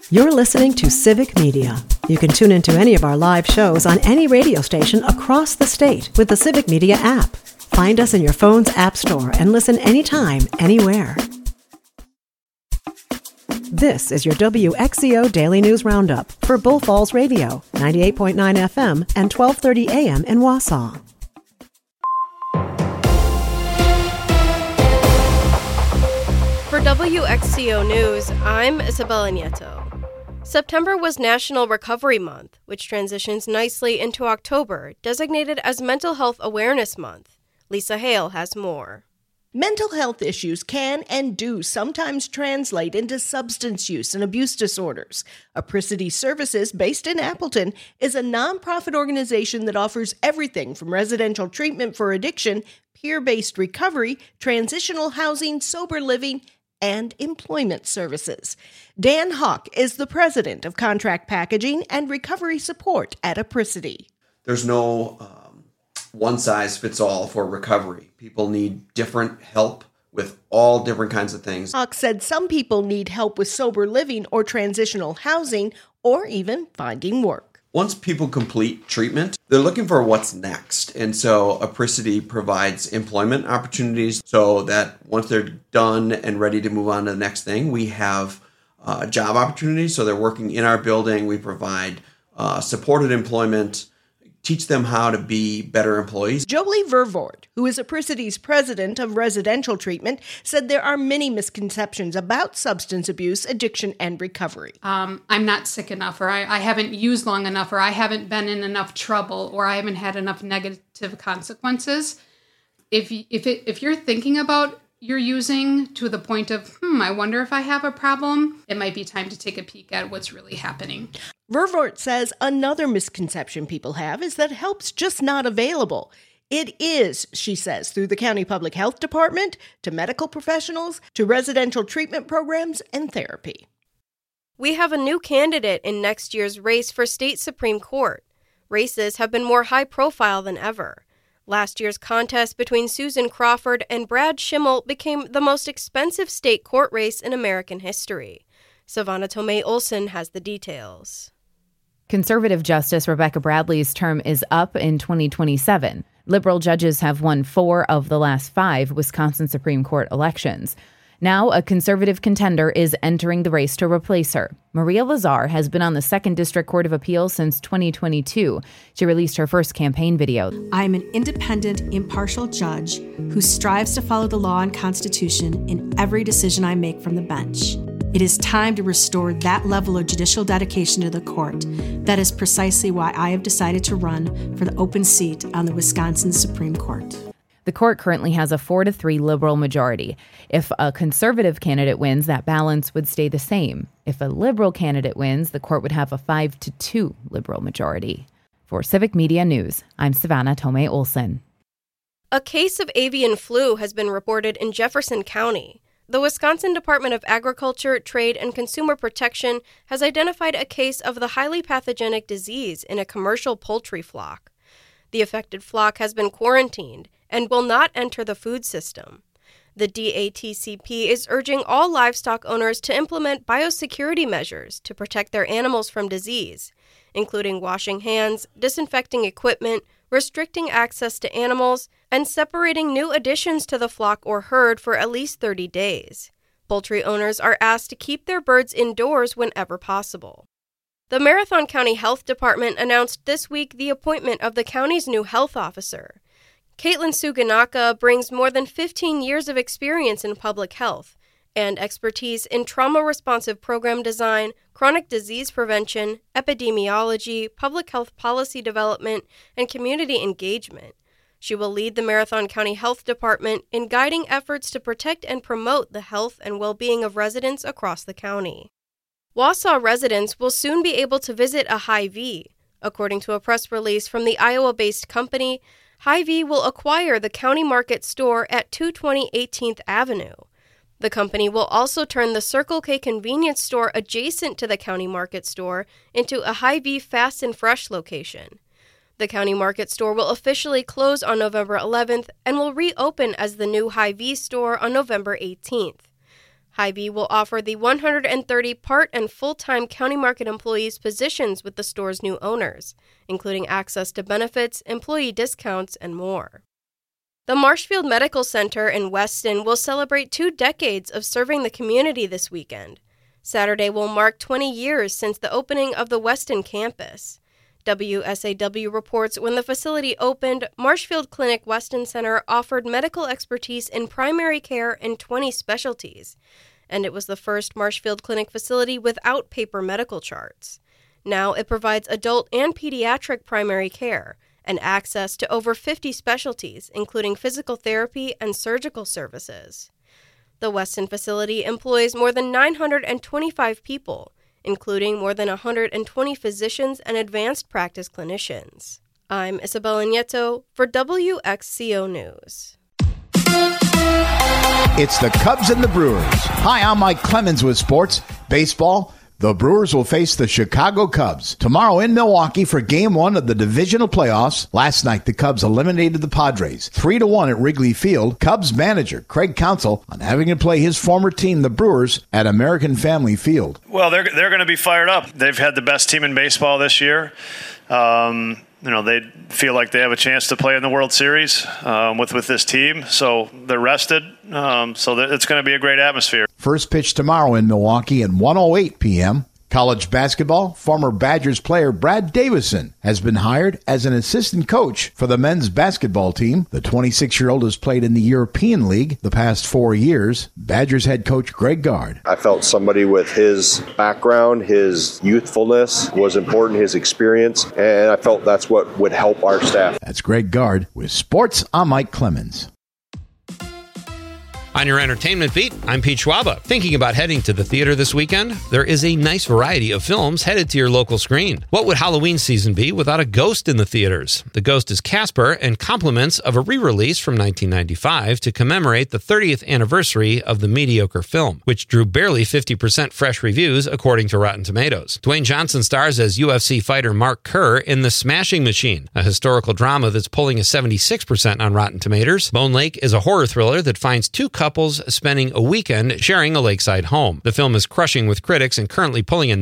You're listening to Civic Media. You can tune into any of our live shows on any radio station across the state with the Civic Media app. Find us in your phone's app store and listen anytime, anywhere. This is your WXCO Daily News Roundup for Bull Falls Radio, 98.9 FM and 1230 AM in Wausau. For WXCO News, I'm Isabella Nieto. September was National Recovery Month, which transitions nicely into October, designated as Mental Health Awareness Month. Lisa Hale has more. Mental health issues can and do sometimes translate into substance use and abuse disorders. Apricity Services, based in Appleton, is a nonprofit organization that offers everything from residential treatment for addiction, peer-based recovery, transitional housing, sober living, and employment services. Dan Hawk is the president of contract packaging and recovery support at Apricity. There's no one-size-fits-all for recovery. People need different help with all different kinds of things. Hawk said some people need help with sober living or transitional housing or even finding work. Once people complete treatment, they're looking for what's next. And so Apricity provides employment opportunities so that once they're done and ready to move on to the next thing, we have job opportunities. So they're working in our building. We provide supported employment, teach them how to be better employees. Jolie Vervoort, who is Apricity's president of residential treatment, said there are many misconceptions about substance abuse, addiction, and recovery. I'm not sick enough, or I haven't used long enough, or I haven't been in enough trouble, or I haven't had enough negative consequences. If you're thinking about you're using to the point of, I wonder if I have a problem, it might be time to take a peek at what's really happening. Vervoort says another misconception people have is that help's just not available. It is, she says, through the county public health department, to medical professionals, to residential treatment programs, and therapy. We have a new candidate in next year's race for state Supreme Court. Races have been more high profile than ever. Last year's contest between Susan Crawford and Brad Schimmel became the most expensive state court race in American history. Savannah Tomei Olson has the details. Conservative Justice Rebecca Bradley's term is up in 2027. Liberal judges have won 4 of the last 5 Wisconsin Supreme Court elections. Now, a conservative contender is entering the race to replace her. Maria Lazar has been on the 2nd District Court of Appeals since 2022. She released her first campaign video. I am an independent, impartial judge who strives to follow the law and Constitution in every decision I make from the bench. It is time to restore that level of judicial dedication to the court. That is precisely why I have decided to run for the open seat on the Wisconsin Supreme Court. The court currently has a 4-3 liberal majority. If a conservative candidate wins, that balance would stay the same. If a liberal candidate wins, the court would have a 5-2 liberal majority. For Civic Media News, I'm Savannah Tomei Olson. A case of avian flu has been reported in Jefferson County. The Wisconsin Department of Agriculture, Trade, and Consumer Protection has identified a case of the highly pathogenic disease in a commercial poultry flock. The affected flock has been quarantined and will not enter the food system. The DATCP is urging all livestock owners to implement biosecurity measures to protect their animals from disease, including washing hands, disinfecting equipment, restricting access to animals, and separating new additions to the flock or herd for at least 30 days. Poultry owners are asked to keep their birds indoors whenever possible. The Marathon County Health Department announced this week the appointment of the county's new health officer. Caitlin Suganaka brings more than 15 years of experience in public health and expertise in trauma-responsive program design, chronic disease prevention, epidemiology, public health policy development, and community engagement. She will lead the Marathon County Health Department in guiding efforts to protect and promote the health and well-being of residents across the county. Wausau residents will soon be able to visit a Hy-Vee. According to a press release from the Iowa-based company, Hy-Vee will acquire the County Market store at 220 18th Avenue. The company will also turn the Circle K convenience store adjacent to the County Market store into a Hy-Vee Fast and Fresh location. The County Market store will officially close on November 11th and will reopen as the new Hy-Vee store on November 18th. Hy-Vee will offer the 130 part and full-time county market employees positions with the store's new owners, including access to benefits, employee discounts, and more. The Marshfield Medical Center in Weston will celebrate 2 decades of serving the community this weekend. Saturday will mark 20 years since the opening of the Weston campus. WSAW reports when the facility opened, Marshfield Clinic Weston Center offered medical expertise in primary care in 20 specialties, and it was the first Marshfield Clinic facility without paper medical charts. Now it provides adult and pediatric primary care and access to over 50 specialties, including physical therapy and surgical services. The Weston facility employs more than 925 people, including more than 120 physicians and advanced practice clinicians. I'm Isabella Nieto for WXCO News. It's the Cubs and the Brewers. Hi, I'm Mike Clemens with sports. Baseball. The Brewers will face the Chicago Cubs tomorrow in Milwaukee for Game 1 of the divisional playoffs. Last night, the Cubs eliminated the Padres 3-1 at Wrigley Field. Cubs manager Craig Counsell on having to play his former team, the Brewers, at American Family Field. Well, they're going to be fired up. They've had the best team in baseball this year. They feel like they have a chance to play in the World Series with this team, so they're rested. So it's going to be a great atmosphere. First pitch tomorrow in Milwaukee at 1:08 p.m. College basketball, former Badgers player Brad Davison has been hired as an assistant coach for the men's basketball team. The 26-year-old has played in the European League the past 4 years. Badgers head coach Greg Gard. I felt somebody with his background, his youthfulness was important, his experience, and I felt that's what would help our staff. That's Greg Gard with Sports. I'm Mike Clemens. On your entertainment beat, I'm Pete Schwaba. Thinking about heading to the theater this weekend? There is a nice variety of films headed to your local screen. What would Halloween season be without a ghost in the theaters? The Ghost is Casper and compliments of a re-release from 1995 to commemorate the 30th anniversary of the mediocre film, which drew barely 50% fresh reviews according to Rotten Tomatoes. Dwayne Johnson stars as UFC fighter Mark Kerr in The Smashing Machine, a historical drama that's pulling a 76% on Rotten Tomatoes. Bone Lake is a horror thriller that finds two couples spending a weekend sharing a lakeside home. The film is crushing with critics and currently pulling a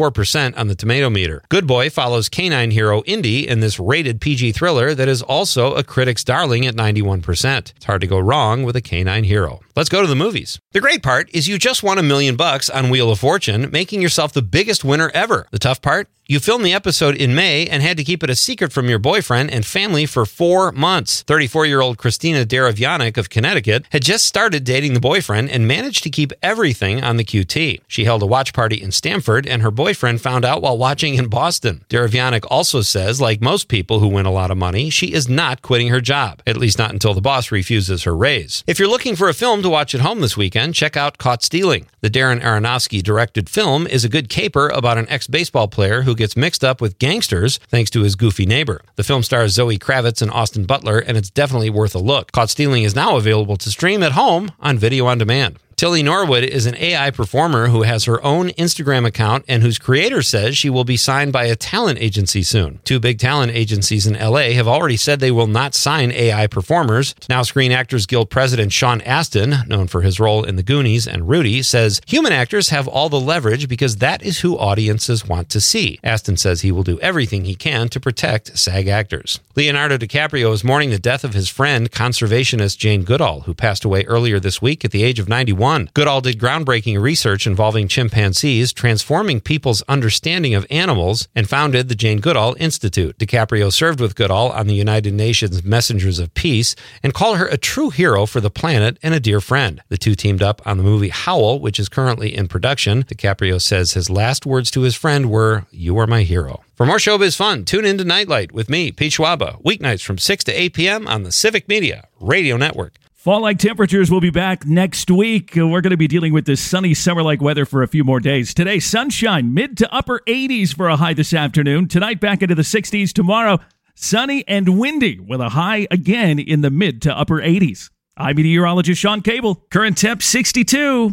94% on the tomato meter. Good Boy follows canine hero Indy in this rated PG thriller that is also a critic's darling at 91%. It's hard to go wrong with a canine hero. Let's go to the movies. The great part is you just won $1 million on Wheel of Fortune, making yourself the biggest winner ever. The tough part? You filmed the episode in May and had to keep it a secret from your boyfriend and family for 4 months. 34-year-old Christina Daravianic of Connecticut had just started dating the boyfriend and managed to keep everything on the QT. She held a watch party in Stamford, and her boyfriend found out while watching in Boston. Daravianic also says, like most people who win a lot of money, she is not quitting her job, at least not until the boss refuses her raise. If you're looking for a film to watch at home this weekend, check out Caught Stealing. The Darren Aronofsky-directed film is a good caper about an ex-baseball player who gets mixed up with gangsters thanks to his goofy neighbor. The film stars Zoe Kravitz and Austin Butler, and it's definitely worth a look. Caught Stealing is now available to stream at home on video on demand. Tilly Norwood is an AI performer who has her own Instagram account and whose creator says she will be signed by a talent agency soon. 2 big talent agencies in LA have already said they will not sign AI performers. Now Screen Actors Guild President Sean Astin, known for his role in The Goonies and Rudy, says human actors have all the leverage because that is who audiences want to see. Astin says he will do everything he can to protect SAG actors. Leonardo DiCaprio is mourning the death of his friend, conservationist Jane Goodall, who passed away earlier this week at the age of 91. Goodall did groundbreaking research involving chimpanzees, transforming people's understanding of animals, and founded the Jane Goodall Institute. DiCaprio served with Goodall on the United Nations Messengers of Peace and called her a true hero for the planet and a dear friend. The two teamed up on the movie Howl, which is currently in production. DiCaprio says his last words to his friend were, "You are my hero." For more showbiz fun, tune into Nightlight with me, Pete Schwaba, weeknights from 6 to 8 p.m. on the Civic Media Radio Network. Fall-like temperatures will be back next week. We're going to be dealing with this sunny summer-like weather for a few more days. Today, sunshine, mid to upper 80s for a high this afternoon. Tonight, back into the 60s. Tomorrow, sunny and windy with a high again in the mid to upper 80s. I'm meteorologist Sean Cable. Current temp 62.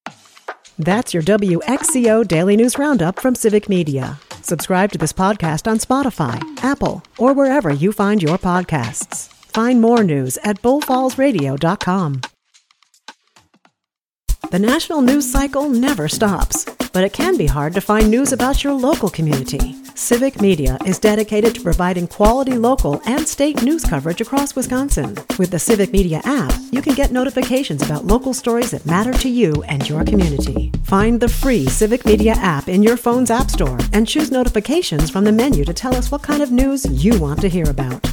That's your WXCO Daily News Roundup from Civic Media. Subscribe to this podcast on Spotify, Apple, or wherever you find your podcasts. Find more news at bullfallsradio.com. The national news cycle never stops, but it can be hard to find news about your local community. Civic Media is dedicated to providing quality local and state news coverage across Wisconsin. With the Civic Media app, you can get notifications about local stories that matter to you and your community. Find the free Civic Media app in your phone's app store and choose notifications from the menu to tell us what kind of news you want to hear about.